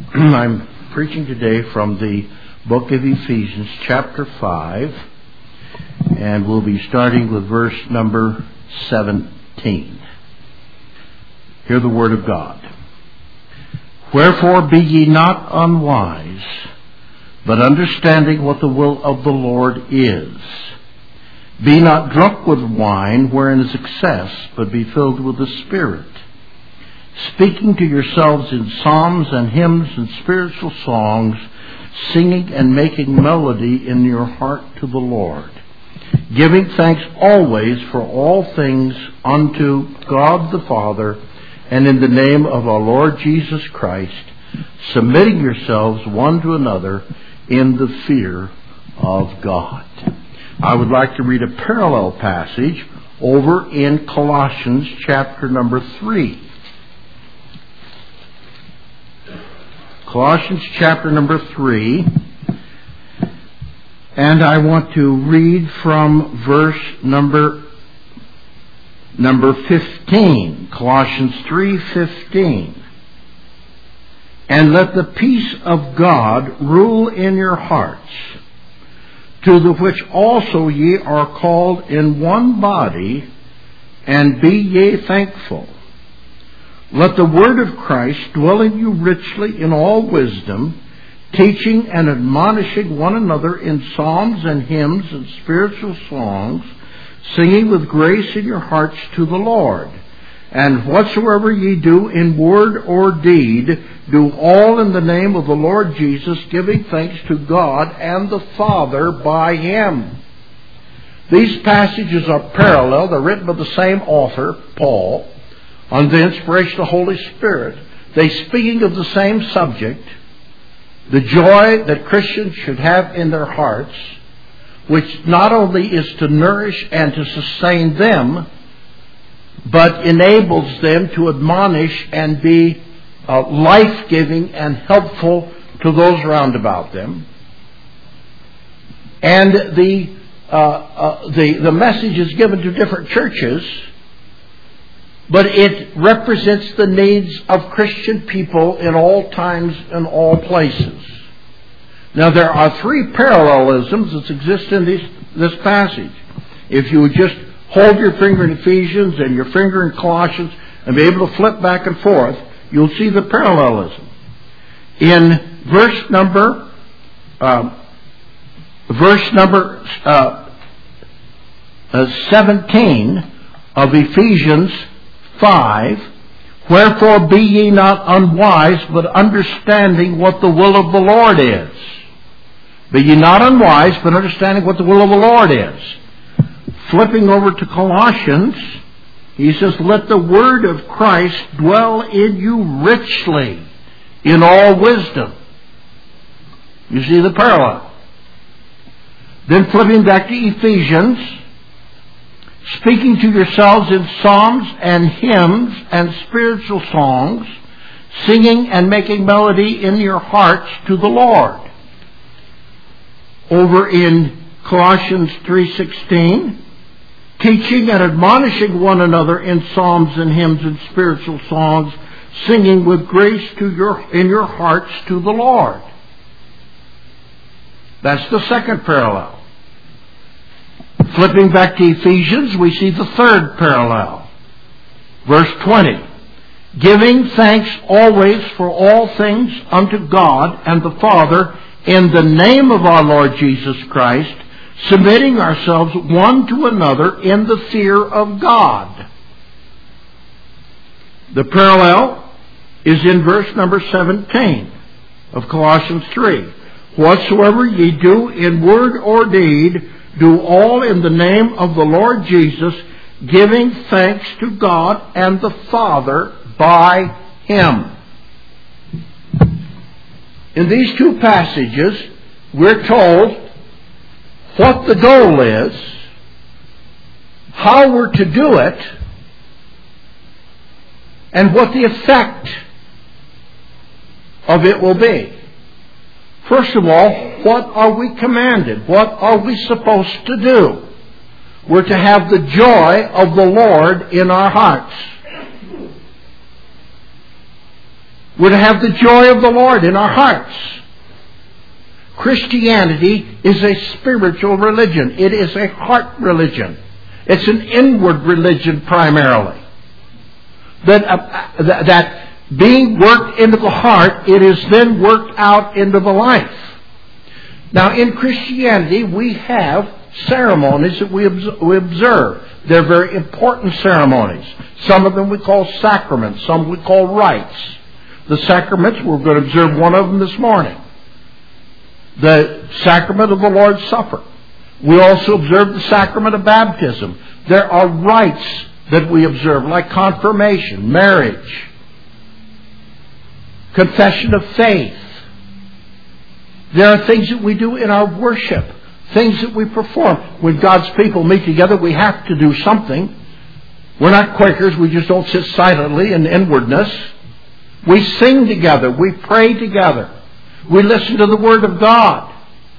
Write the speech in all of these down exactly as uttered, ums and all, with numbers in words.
I'm preaching today from the book of Ephesians, chapter five, and we'll be starting with verse number seventeen. Hear the word of God. Wherefore be ye not unwise, but understanding what the will of the Lord is. Be not drunk with wine, wherein is excess, but be filled with the Spirit, speaking to yourselves in psalms and hymns and spiritual songs, singing and making melody in your heart to the Lord, giving thanks always for all things unto God the Father, and in the name of our Lord Jesus Christ, submitting yourselves one to another in the fear of God. I would like to read a parallel passage over in Colossians chapter number three. Colossians chapter number three, and I want to read from verse number number fifteen. Colossians three fifteen. And let the peace of God rule in your hearts, to the which also ye are called in one body, and be ye thankful. Let the word of Christ dwell in you richly in all wisdom, teaching and admonishing one another in psalms and hymns and spiritual songs, singing with grace in your hearts to the Lord. And whatsoever ye do in word or deed, do all in the name of the Lord Jesus, giving thanks to God and the Father by Him. These passages are parallel. They're written by the same author, Paul, under the inspiration of the Holy Spirit. They speaking of the same subject, the joy that Christians should have in their hearts, which not only is to nourish and to sustain them, but enables them to admonish and be uh, life-giving and helpful to those round about them. And the, uh, uh, the, the message is given to different churches, but it represents the needs of Christian people in all times and all places. Now, there are three parallelisms that exist in this, this passage. If you would just hold your finger in Ephesians and your finger in Colossians and be able to flip back and forth, you'll see the parallelism. In verse number, uh, verse number uh, uh, seventeen of Ephesians five, wherefore be ye not unwise, but understanding what the will of the Lord is. Be ye not unwise, but understanding what the will of the Lord is. Flipping over to Colossians, he says, let the word of Christ dwell in you richly in all wisdom. You see the parallel. Then flipping back to Ephesians, speaking to yourselves in psalms and hymns and spiritual songs, singing and making melody in your hearts to the Lord. Over in Colossians three sixteen, teaching and admonishing one another in psalms and hymns and spiritual songs, singing with grace to your, in your hearts to the Lord. That's the second parallel. Flipping back to Ephesians, we see the third parallel. Verse twenty. Giving thanks always for all things unto God and the Father in the name of our Lord Jesus Christ, submitting ourselves one to another in the fear of God. The parallel is in verse number seventeen of Colossians three. Whatsoever ye do in word or deed, do all in the name of the Lord Jesus, giving thanks to God and the Father by Him. In these two passages, we're told what the goal is, how we're to do it, and what the effect of it will be. First of all, what are we commanded? What are we supposed to do? We're to have the joy of the Lord in our hearts. We're to have the joy of the Lord in our hearts. Christianity is a spiritual religion. It is a heart religion. It's an inward religion primarily. That, uh, that being worked into the heart, it is then worked out into the life. Now, in Christianity, we have ceremonies that we observe. They're very important ceremonies. Some of them we call sacraments. Some we call rites. The sacraments, we're going to observe one of them this morning. The sacrament of the Lord's Supper. We also observe the sacrament of baptism. There are rites that we observe, like confirmation, marriage, confession of faith. There are things that we do in our worship, things that we perform. When God's people meet together, we have to do something. We're not Quakers. We just don't sit silently in inwardness. We sing together. We pray together. We listen to the Word of God.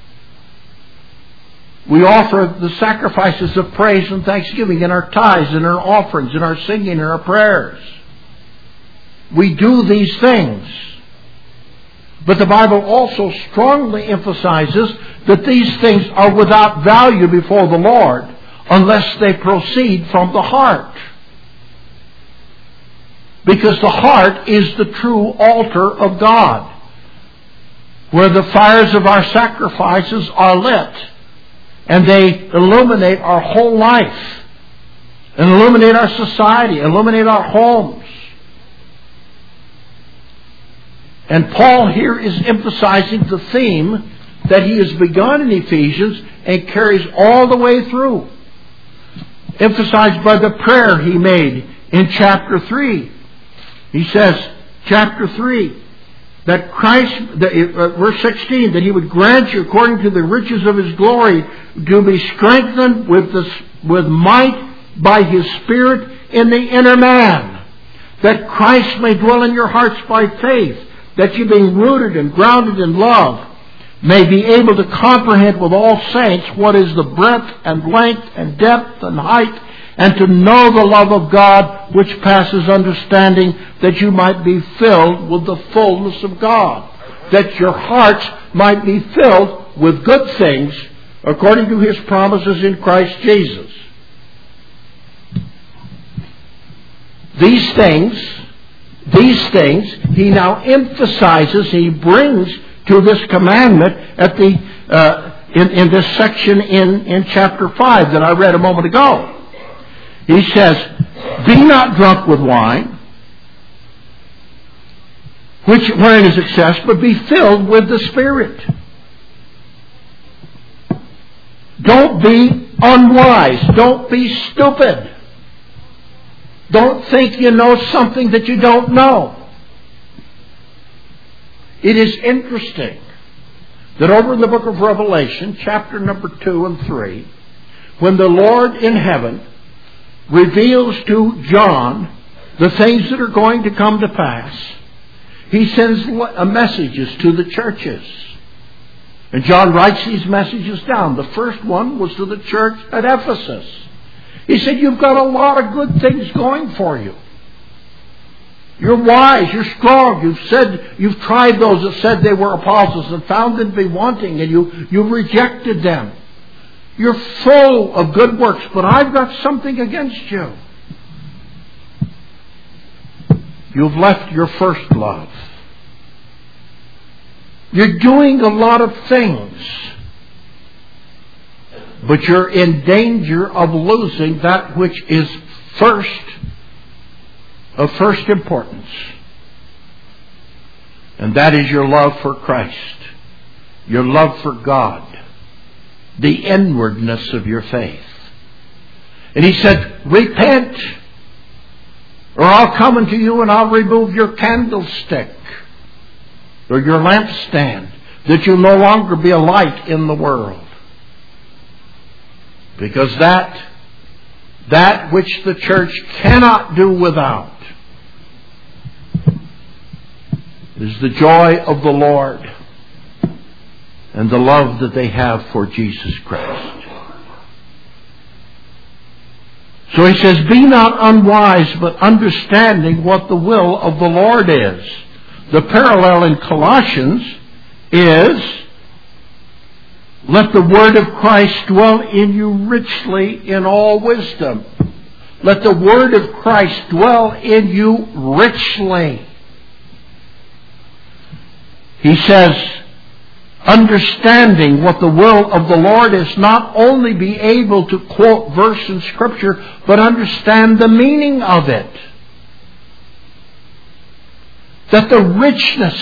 We offer the sacrifices of praise and thanksgiving in our tithes, in our offerings, in our singing, in our prayers. We do these things. But the Bible also strongly emphasizes that these things are without value before the Lord unless they proceed from the heart. Because the heart is the true altar of God, where the fires of our sacrifices are lit, and they illuminate our whole life, and illuminate our society, illuminate our homes. And Paul here is emphasizing the theme that he has begun in Ephesians and carries all the way through. Emphasized by the prayer he made in chapter three. He says, chapter three, that Christ, that, uh, verse sixteen, that he would grant you according to the riches of his glory to be strengthened with, the, with might by his Spirit in the inner man. That Christ may dwell in your hearts by faith, that you being rooted and grounded in love may be able to comprehend with all saints what is the breadth and length and depth and height, and to know the love of God which passes understanding, that you might be filled with the fullness of God. That your hearts might be filled with good things according to his promises in Christ Jesus. These things, these things, he now emphasizes, he brings to this commandment at the uh, in, in this section in, in chapter five that I read a moment ago. He says, be not drunk with wine, which wherein is excess, but be filled with the Spirit. Don't be unwise. Don't be stupid. Don't think you know something that you don't know. It is interesting that over in the book of Revelation, chapter number two and three, when the Lord in heaven reveals to John the things that are going to come to pass, he sends messages to the churches. And John writes these messages down. The first one was to the church at Ephesus. He said, you've got a lot of good things going for you. You're wise, you're strong. You've said, you've tried those that said they were apostles and found them to be wanting, and you, you rejected them. You're full of good works, but I've got something against you. You've left your first love. You're doing a lot of things, but you're in danger of losing that which is first, of first importance. And that is your love for Christ, your love for God, the inwardness of your faith. And he said, repent, or I'll come unto you and I'll remove your candlestick or your lampstand, that you'll no longer be a light in the world. Because that, that which the church cannot do without is the joy of the Lord and the love that they have for Jesus Christ. So he says, be not unwise, but understanding what the will of the Lord is. The parallel in Colossians is, let the word of Christ dwell in you richly in all wisdom. Let the word of Christ dwell in you richly. He says, understanding what the will of the Lord is, not only be able to quote verse in Scripture, but understand the meaning of it. That the richness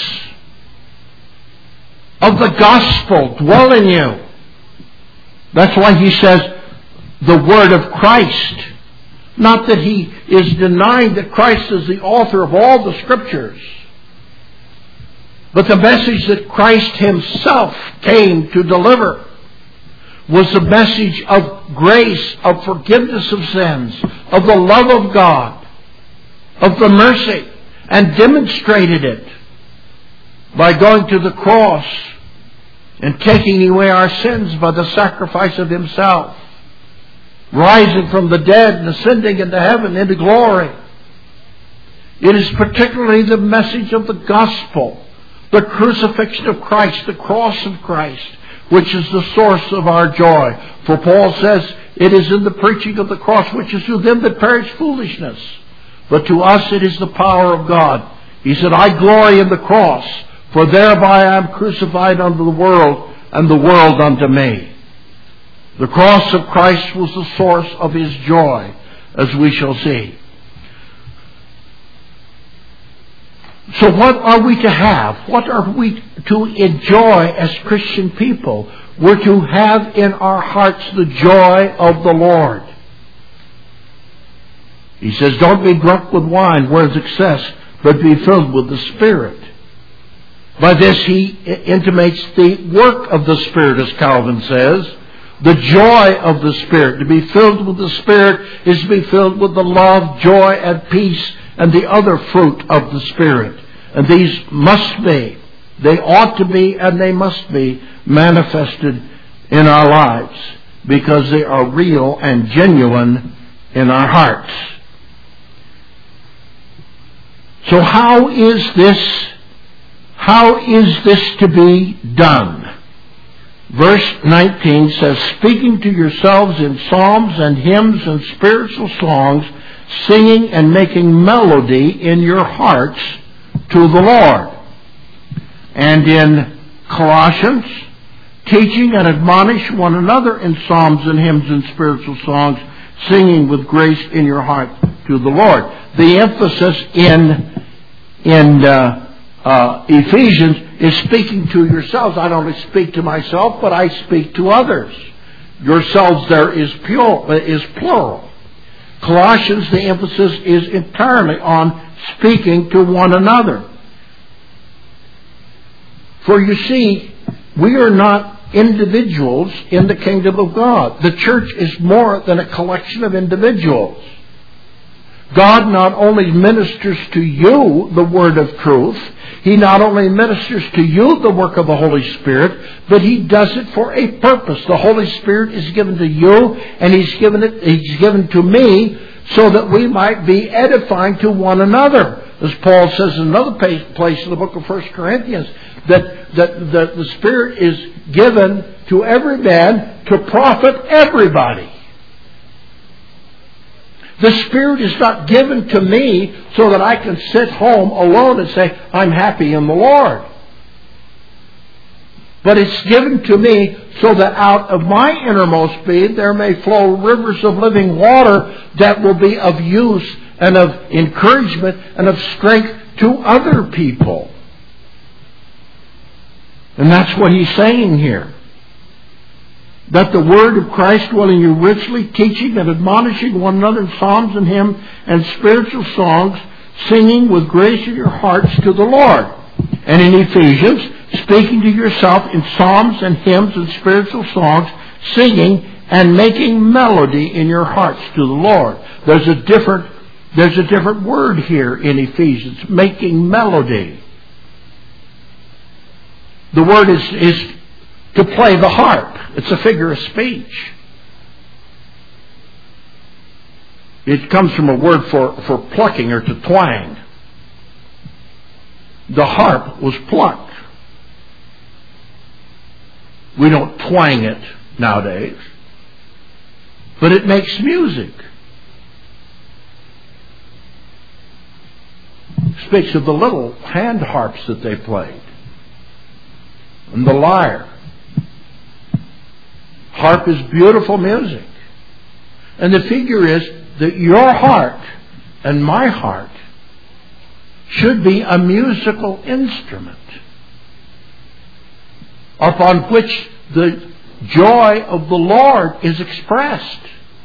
of the gospel dwell in you. That's why he says the word of Christ. Not that he is denying that Christ is the author of all the Scriptures, but the message that Christ himself came to deliver was the message of grace, of forgiveness of sins, of the love of God, of the mercy, and demonstrated it by going to the cross and taking away our sins by the sacrifice of himself, rising from the dead and ascending into heaven, into glory. It is particularly the message of the gospel, the crucifixion of Christ, the cross of Christ, which is the source of our joy. For Paul says, it is in the preaching of the cross, which is to them that perish foolishness, but to us it is the power of God. He said, I glory in the cross, for thereby I am crucified unto the world, and the world unto me. The cross of Christ was the source of his joy, as we shall see. So what are we to have? What are we to enjoy as Christian people? We're to have in our hearts the joy of the Lord. He says, don't be drunk with wine where is excess, but be filled with the Spirit. By this he intimates the work of the Spirit, as Calvin says. The joy of the Spirit. To be filled with the Spirit is to be filled with the love, joy, and peace, and the other fruit of the Spirit. And these must be, they ought to be, and they must be manifested in our lives, because they are real and genuine in our hearts. So how is this, how is this to be done? Verse nineteen says, speaking to yourselves in psalms and hymns and spiritual songs, singing and making melody in your hearts to the Lord. And in Colossians, teaching and admonish one another in psalms and hymns and spiritual songs, singing with grace in your heart to the Lord. The emphasis in, in uh, uh, Ephesians is speaking to yourselves. I don't speak to myself, but I speak to others. Yourselves there is pure, is plural. Colossians, the emphasis is entirely on speaking to one another. For you see, we are not individuals in the kingdom of God. The church is more than a collection of individuals. God not only ministers to you the word of truth, he not only ministers to you the work of the Holy Spirit, but he does it for a purpose. The Holy Spirit is given to you, and he's given it, he's given to me, so that we might be edifying to one another. As Paul says in another place in the book of First Corinthians, that, that, that the Spirit is given to every man to profit everybody. The Spirit is not given to me so that I can sit home alone and say, I'm happy in the Lord. But it's given to me so that out of my innermost being there may flow rivers of living water that will be of use and of encouragement and of strength to other people. And that's what he's saying here. That the word of Christ dwell in you richly, teaching and admonishing one another in psalms and hymns and spiritual songs, singing with grace in your hearts to the Lord. And in Ephesians, speaking to yourself in psalms and hymns and spiritual songs, singing and making melody in your hearts to the Lord. There's a different, there's a different word here in Ephesians, making melody. The word is, is to play the harp. It's a figure of speech. It comes from a word for, for plucking or to twang. the harp was plucked. We don't twang it nowadays, but it makes music. Speaks of the little hand harps that they played and the lyre. Harp is beautiful music. And the figure is that your heart and my heart should be a musical instrument upon which the joy of the Lord is expressed.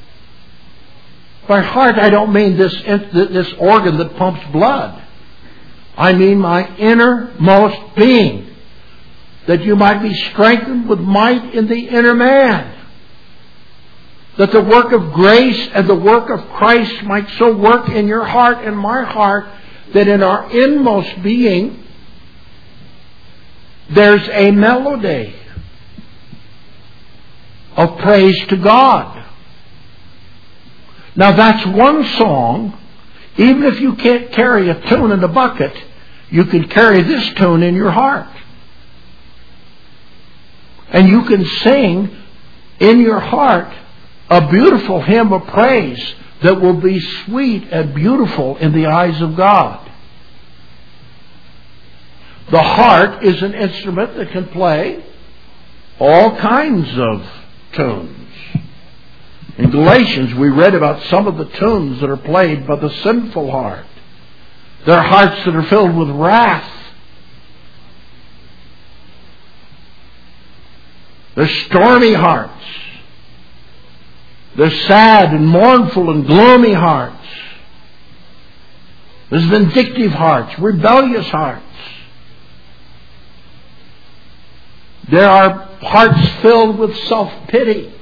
By heart, I don't mean this, this organ that pumps blood. I mean my innermost being, that you might be strengthened with might in the inner man, that the work of grace and the work of Christ might so work in your heart and my heart that in our inmost being there's a melody of praise to God. Now that's one song. Even if you can't carry a tune in a bucket, you can carry this tune in your heart. And you can sing in your heart a beautiful hymn of praise that will be sweet and beautiful in the eyes of God. The heart is an instrument that can play all kinds of tunes. In Galatians, we read about some of the tunes that are played by the sinful heart. There are hearts that are filled with wrath. There's stormy hearts. There's sad and mournful and gloomy hearts. There's vindictive hearts, rebellious hearts. There are hearts filled with self-pity.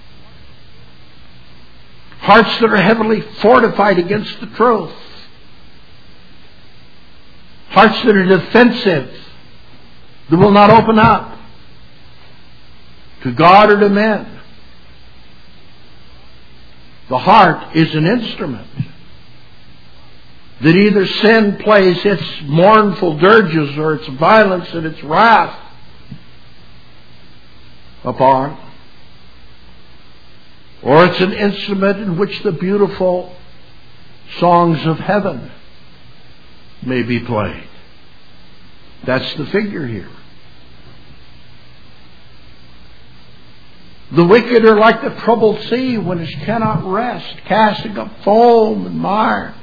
Hearts that are heavily fortified against the truth. Hearts that are defensive, that will not open up to God or to men. The heart is an instrument that either sin plays its mournful dirges or its violence and its wrath upon, or it's an instrument in which the beautiful songs of heaven may be played. That's the figure here. The wicked are like the troubled sea when it cannot rest, casting up foam and mire.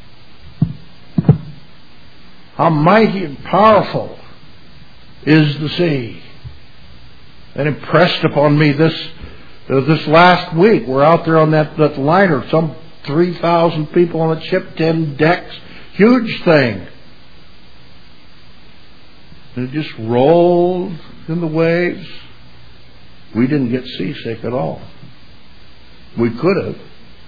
How mighty and powerful is the sea. And impressed upon me this uh, this last week, we're out there on that, that liner, some three thousand people on the ship, ten decks, huge thing. And it just rolled in the waves. We didn't get seasick at all. We could have.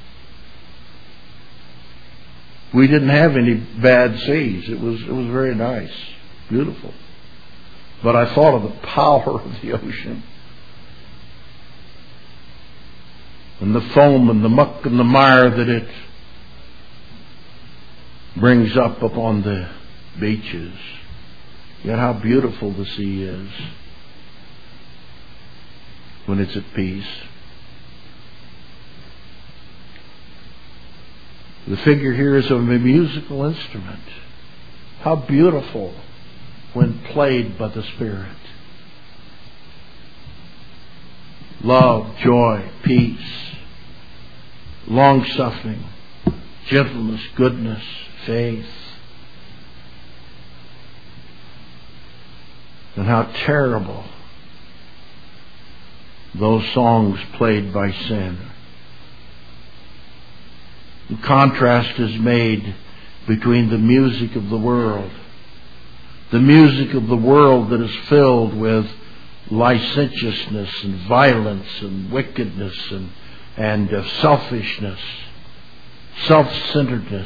We didn't have any bad seas. It was it was very nice, beautiful. But I thought of the power of the ocean. And the foam and the muck and the mire that it brings up upon the beaches. Yet how beautiful the sea is when it's at peace. The figure here is of a musical instrument. How beautiful when played by the Spirit. Love, joy, peace, long-suffering, gentleness, goodness, faith. And how terrible those songs played by sin. The contrast is made between the music of the world, the music of the world that is filled with licentiousness and violence and wickedness and, and uh, selfishness, self-centeredness.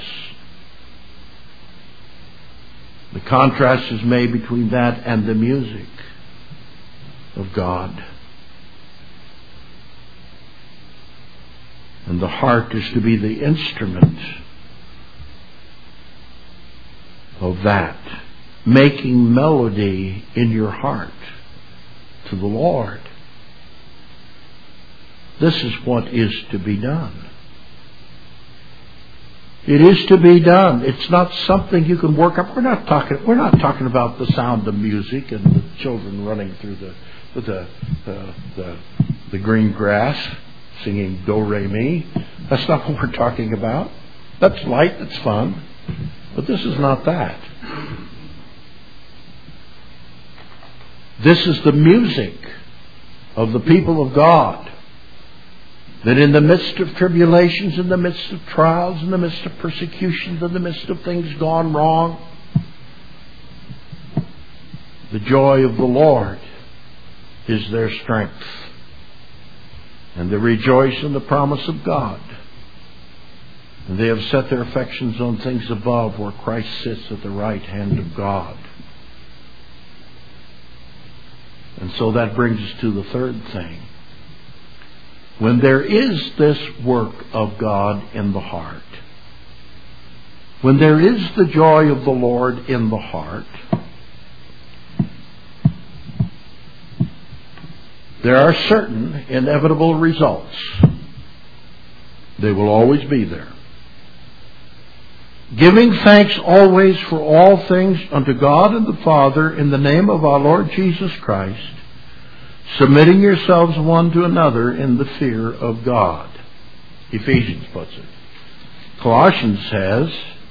The contrast is made between that and the music of God. And the heart is to be the instrument of that making melody in your heart to the Lord. This is what is to be done. It is to be done. It's not something you can work up. We're not talking. We're not talking about the sound of music and the children running through the the the the, the green grass singing do re mi. That's not what we're talking about. That's light. That's fun. But this is not that. This is the music of the people of God. That in the midst of tribulations, in the midst of trials, in the midst of persecutions, in the midst of things gone wrong, the joy of the Lord is their strength. And they rejoice in the promise of God. And they have set their affections on things above, where Christ sits at the right hand of God. And so that brings us to the third thing. When there is this work of God in the heart, when there is the joy of the Lord in the heart, there are certain inevitable results. They will always be there. Giving thanks always for all things unto God and the Father in the name of our Lord Jesus Christ, submitting yourselves one to another in the fear of God. Ephesians puts it. Colossians says,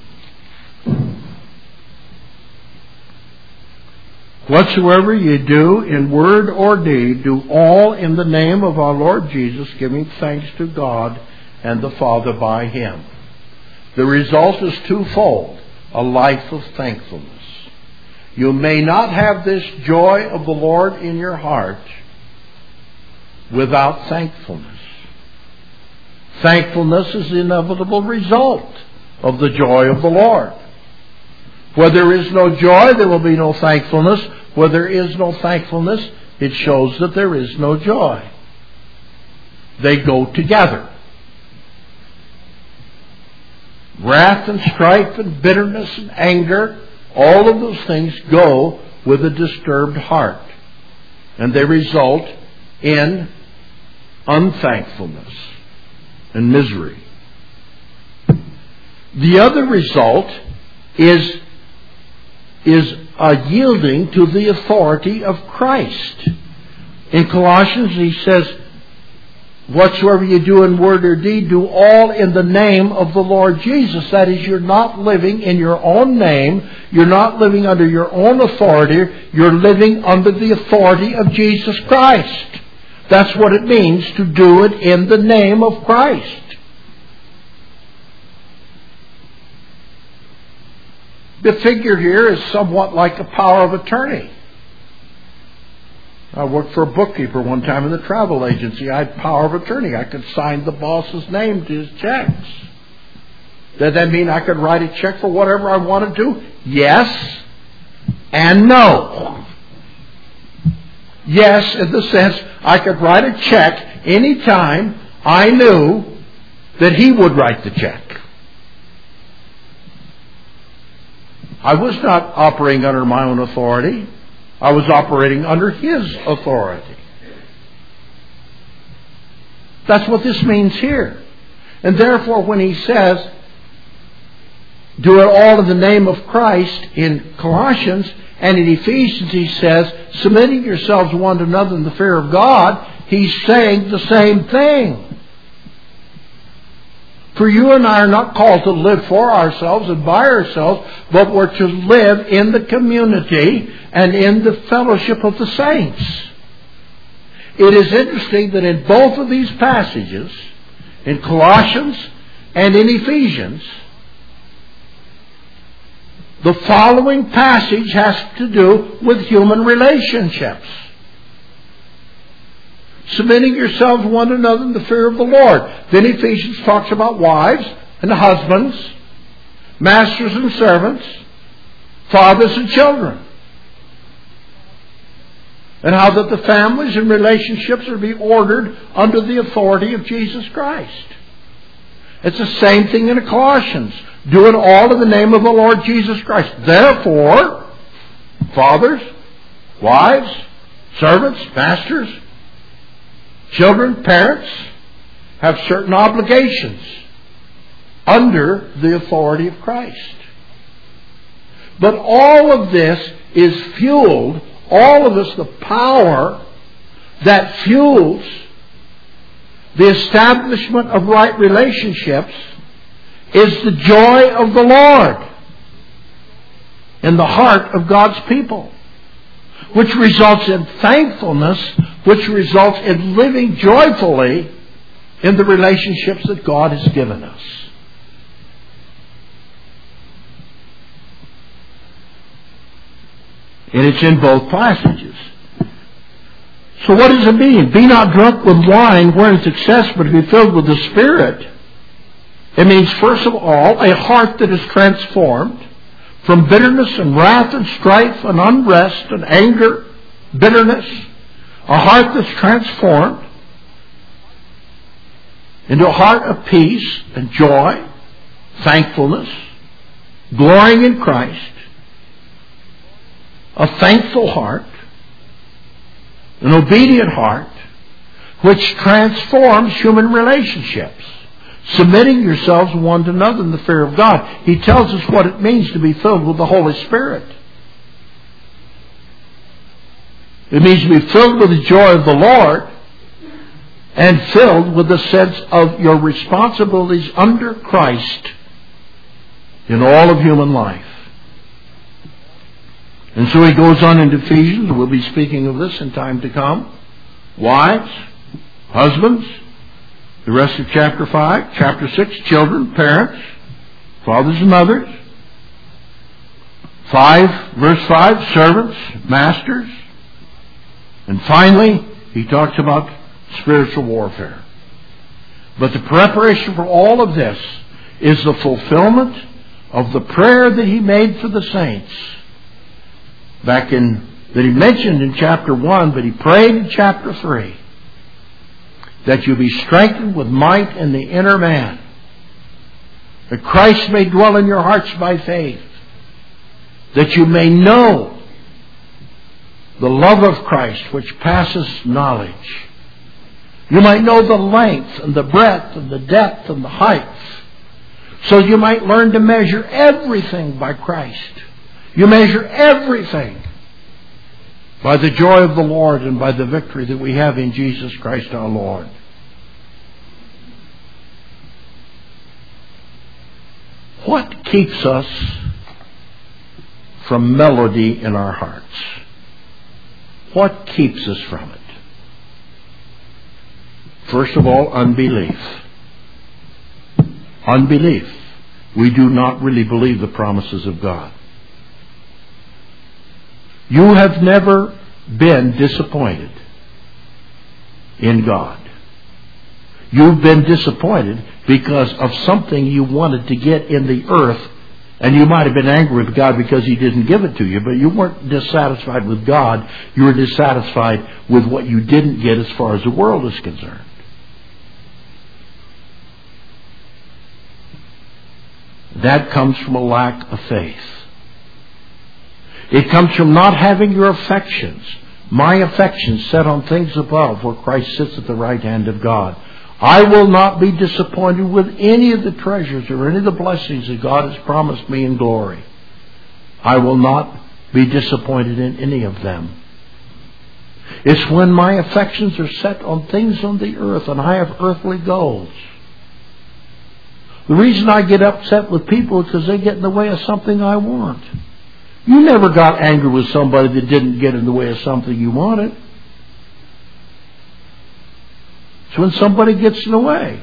whatsoever ye do in word or deed, do all in the name of our Lord Jesus, giving thanks to God and the Father by Him. The result is twofold: a life of thankfulness. You may not have this joy of the Lord in your heart without thankfulness. Thankfulness is the inevitable result of the joy of the Lord. Where there is no joy, there will be no thankfulness. Where there is no thankfulness, it shows that there is no joy. They go together. Wrath and strife and bitterness and anger, all of those things go with a disturbed heart. And they result in unthankfulness and misery. The other result is, is a yielding to the authority of Christ. In Colossians he says, whatsoever you do in word or deed, do all in the name of the Lord Jesus. That is, you're not living in your own name. You're not living under your own authority. You're living under the authority of Jesus Christ. That's what it means to do it in the name of Christ. The figure here is somewhat like a power of attorney. I worked for a bookkeeper one time in the travel agency. I had power of attorney. I could sign the boss's name to his checks. Does that mean I could write a check for whatever I wanted to? Yes and no. Yes, in the sense I could write a check anytime I knew that he would write the check. I was not operating under my own authority. I was operating under His authority. That's what this means here. And therefore, when he says, do it all in the name of Christ in Colossians, and in Ephesians he says, submitting yourselves one to another in the fear of God, he's saying the same thing. For you and I are not called to live for ourselves and by ourselves, but we're to live in the community and in the fellowship of the saints. It is interesting that in both of these passages, in Colossians and in Ephesians, the following passage has to do with human relationships. Submitting yourselves one to another in the fear of the Lord. Then Ephesians talks about wives and husbands, masters and servants, fathers and children. And how that the families and relationships are to be ordered under the authority of Jesus Christ. It's the same thing in Colossians. Do it all in the name of the Lord Jesus Christ. Therefore, Fathers, wives, servants, masters, children, parents have certain obligations under the authority of Christ. But all of this is fueled, all of this, the power that fuels the establishment of right relationships is the joy of the Lord in the heart of God's people, which results in thankfulness, which results in living joyfully in the relationships that God has given us. And it's in both passages. So what does it mean? Be not drunk with wine wherein is excess, but be filled with the Spirit. It means, first of all, a heart that is transformed from bitterness and wrath and strife and unrest and anger, bitterness. A heart that's transformed into a heart of peace and joy, thankfulness, glorying in Christ. A thankful heart, an obedient heart, which transforms human relationships, submitting yourselves one to another in the fear of God. He tells us what it means to be filled with the Holy Spirit. It means to be filled with the joy of the Lord and filled with the sense of your responsibilities under Christ in all of human life. And so he goes on in Ephesians, we'll be speaking of this in time to come. Wives, husbands, the rest of chapter five. Chapter six, children, parents, fathers and mothers. five, verse five, servants, masters. And finally, he talks about spiritual warfare. But the preparation for all of this is the fulfillment of the prayer that he made for the saints. Back in, that he mentioned in chapter one, but he prayed in chapter three, that you be strengthened with might in the inner man, that Christ may dwell in your hearts by faith, that you may know the love of Christ which passes knowledge. You might know the length and the breadth and the depth and the height, so you might learn to measure everything by Christ. You measure everything by the joy of the Lord and by the victory that we have in Jesus Christ our Lord. What keeps us from melody in our hearts? What keeps us from it? First of all, unbelief. Unbelief. We do not really believe the promises of God. You have never been disappointed in God. You've been disappointed because of something you wanted to get in the earth, and you might have been angry with God because He didn't give it to you, but you weren't dissatisfied with God. You were dissatisfied with what you didn't get as far as the world is concerned. That comes from a lack of faith. It comes from not having your affections, my affections, set on things above where Christ sits at the right hand of God. I will not be disappointed with any of the treasures or any of the blessings that God has promised me in glory. I will not be disappointed in any of them. It's when my affections are set on things on the earth and I have earthly goals. The reason I get upset with people is because they get in the way of something I want. You never got angry with somebody that didn't get in the way of something you wanted. It's when somebody gets in the way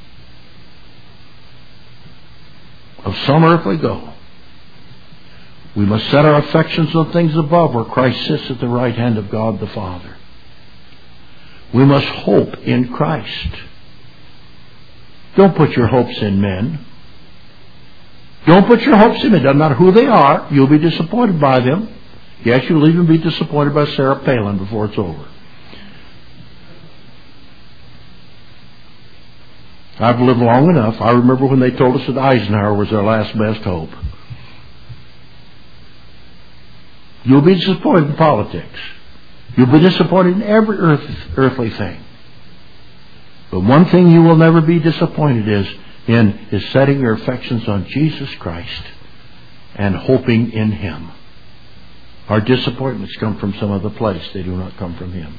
of some earthly goal. We must set our affections on things above where Christ sits at the right hand of God the Father. We must hope in Christ. Don't put your hopes in men. Don't put your hopes in men. Doesn't matter who they are, you'll be disappointed by them. Yes, you'll even be disappointed by Sarah Palin before it's over. I've lived long enough. I remember when they told us that Eisenhower was our last best hope. You'll be disappointed in politics. You'll be disappointed in every earth, earthly thing. But one thing you will never be disappointed is in is setting your affections on Jesus Christ and hoping in Him. Our disappointments come from some other place. They do not come from Him.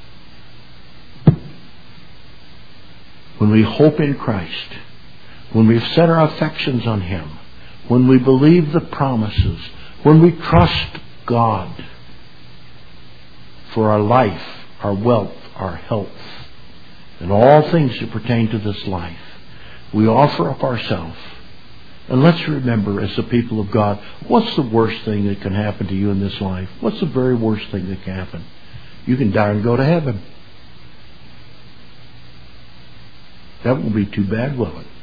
When we hope in Christ, when we've set our affections on Him, when we believe the promises, when we trust God for our life, our wealth, our health, and all things that pertain to this life, we offer up ourselves. And let's remember, as the people of God, what's the worst thing that can happen to you in this life? What's the very worst thing that can happen? You can die and go to heaven. That won't be too bad, will it?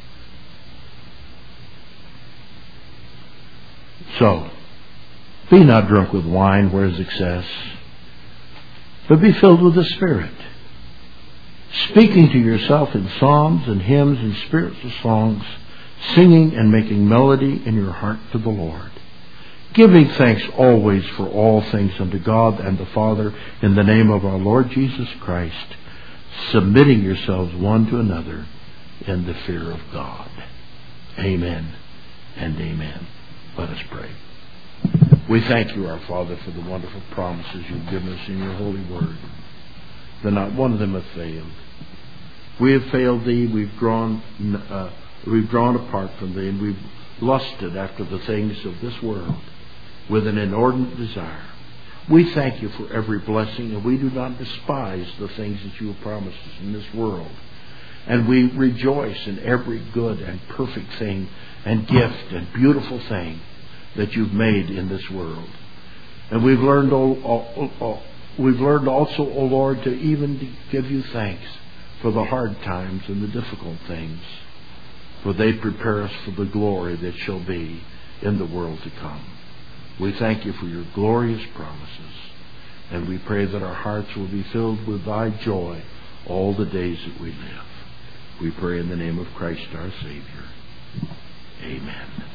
So, be not drunk with wine where is excess, but be filled with the Spirit, speaking to yourself in psalms and hymns and spiritual songs, singing and making melody in your heart to the Lord, giving thanks always for all things unto God and the Father in the name of our Lord Jesus Christ, submitting yourselves one to another in the fear of God. Amen and amen. Let us pray. We thank you, our Father, for the wonderful promises you've given us in your holy word. That not one of them have failed. We have failed thee. We've drawn, uh, we've drawn apart from thee, and we've lusted after the things of this world with an inordinate desire. We thank you for every blessing, and we do not despise the things that you have promised us in this world. And we rejoice in every good and perfect thing and gift and beautiful thing that you've made in this world. And we've learned, all, all, all, we've learned also, O Lord, to even give you thanks for the hard times and the difficult things, for they prepare us for the glory that shall be in the world to come. We thank you for your glorious promises, and we pray that our hearts will be filled with thy joy all the days that we live. We pray in the name of Christ our Savior. Amen.